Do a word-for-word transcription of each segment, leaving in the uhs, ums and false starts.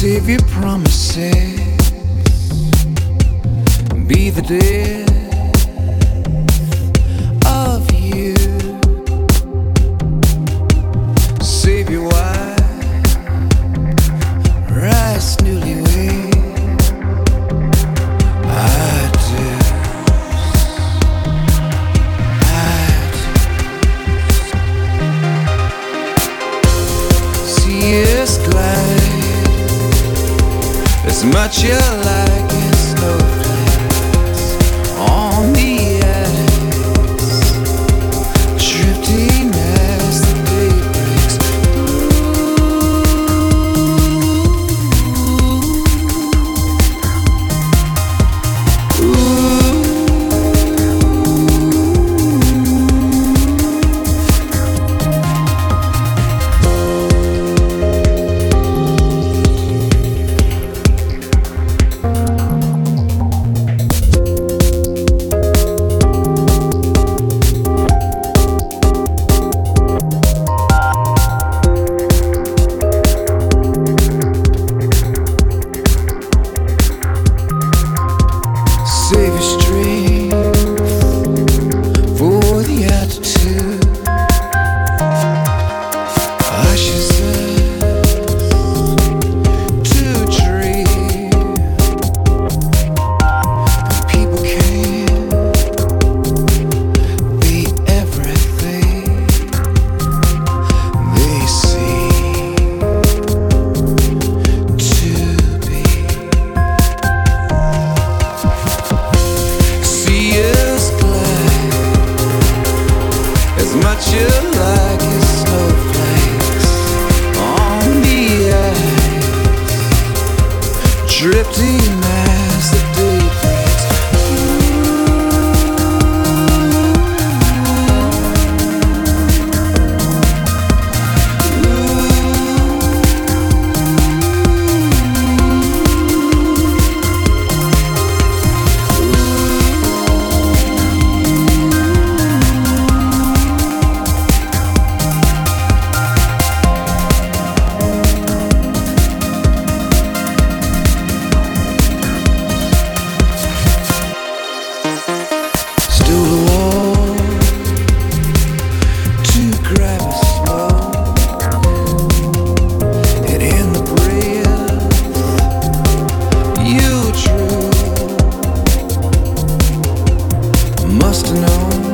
Save your promises, be the death of you. Save your wife, rice newlywed. I do, I do. See us glide as much you like as snowflakes on the ice, drifting as the day breaks. Ooh. Save your strength for the altitude. Ushes us to a tree. People can be everything they seem to be. As much you like as snowflakes on the ice, drifting as the day breaks. Must have known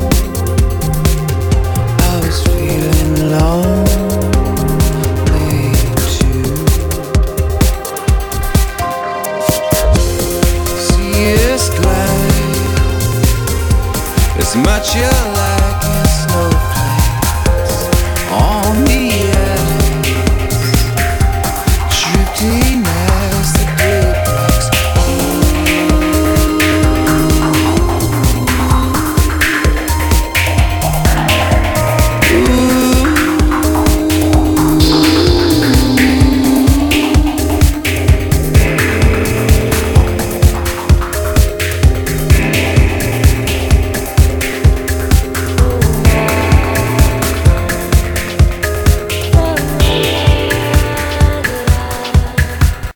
I was feeling lonely too. See us glide as much as